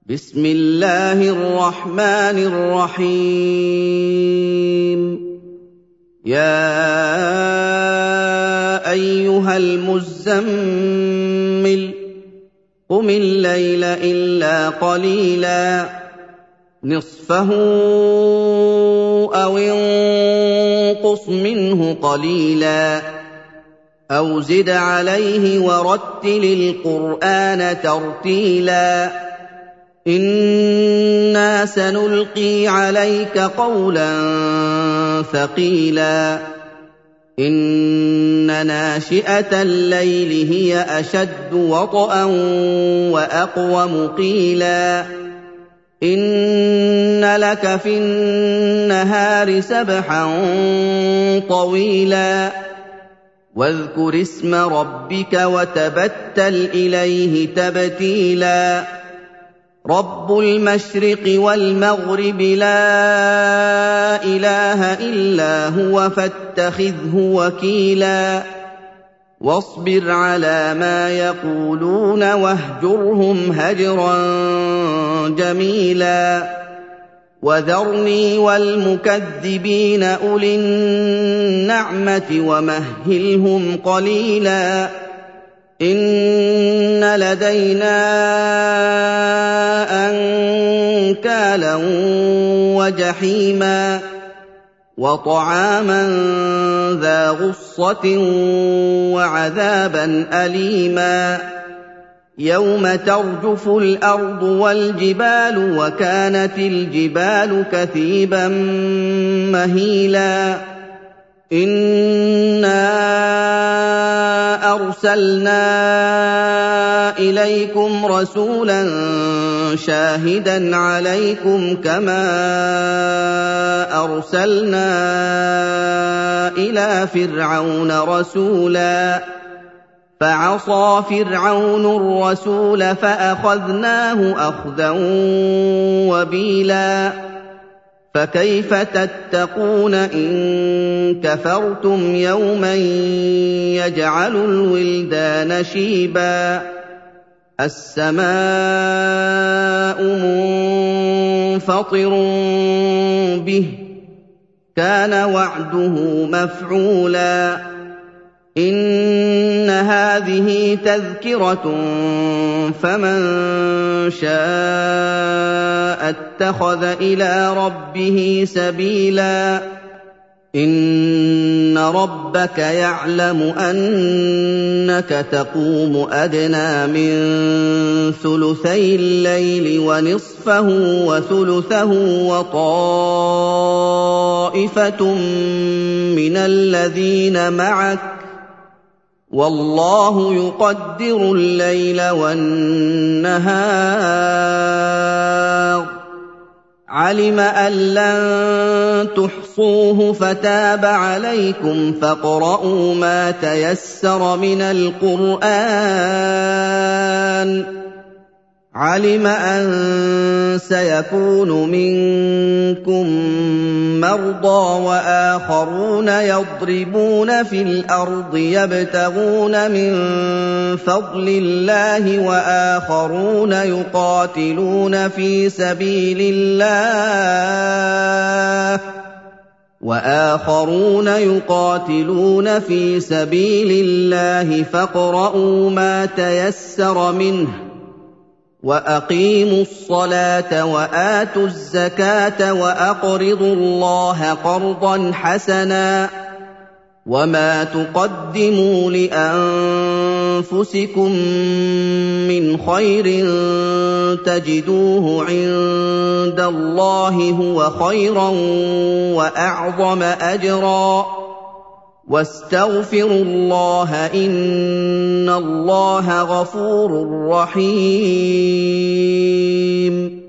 بسم الله الرحمن الرحيم يا أيها المزمل قم الليل إلا قليلا نصفه أو انقص منه قليلا أو زد عليه ورتل القرآن ترتيلا إنا سنلقي عليك قولا ثقيلا إن ناشئة الليل هي أشد وطئا وأقوم قيلا إن لك في النهار سبحا طويلا واذكر اسم ربك وتبتل إليه تبتيلا رب المشرق والمغرب لا إله إلا هو فاتخذه وكيلا واصبر على ما يقولون واهجرهم هجرا جميلا وذرني والمكذبين أولي النعمة ومهلهم قليلا إن لدينا أنكالا وجحيما وطعاما ذا غصة وعذابا أليما يوم ترجف الأرض والجبال وكانت الجبال كثيبا مهيلا إنا أرسلنا إليكم رسولا شاهدا عليكم كما أرسلنا إلى فرعون رسولا فعصى فرعون الرسول فأخذناه أخذا وبيلا فكيف تتقون إن كفرتم يوما يجعل الولدان شيبا السماء منفطر به كان وعده مفعولا إن هذه تذكرة فمن شاء اتخذ إلى ربه سبيلا إن ربك يعلم أنك تقوم أدنى من ثلثي الليل ونصفه وثلثه وطائفة من الذين معك والله يقدر الليل والنهار علم أن لن تحصوه فتاب عليكم فاقرؤوا ما تيسر من القرآن علم أن سيكون منكم مرضى وآخرون يضربون في الأرض يبتغون من فضل الله وآخرون يقاتلون في سبيل الله فاقرؤوا ما تيسر منه وأقيموا الصلاة وآتوا الزكاة وأقرضوا الله قرضا حسنا وما تقدموا لأنفسكم من خير تجدوه عند الله هو خيرا وأعظم أجرا واستغفروا الله إن الله غفور رحيم